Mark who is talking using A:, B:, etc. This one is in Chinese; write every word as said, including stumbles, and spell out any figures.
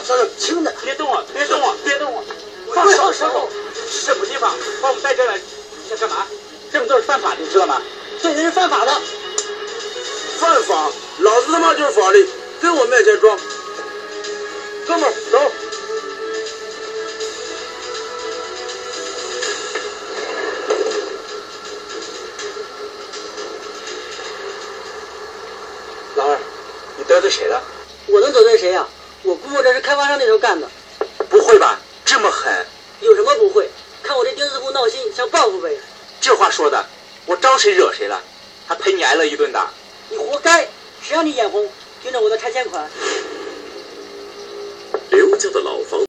A: 小小轻点，
B: 别动我，别动我，别动我，
A: 放手手。
B: 什么地方？把我们带这来，想干嘛？
A: 这么做是犯法的，你知道吗？这人是犯法的。
C: 犯法？老子他妈就是法律，在我面前装。哥们儿，走。
B: 老二，你得罪谁了？
A: 我能得罪谁呀、啊？我姑父这是开发商那头干的。
B: 不会吧？这么狠？
A: 有什么不会？看我这钉子户闹心，想报复呗。
B: 这话说的，我招谁惹谁了？还赔你挨了一顿的。
A: 你活该！谁让你眼红？盯着我的拆迁款。
D: 刘家的老房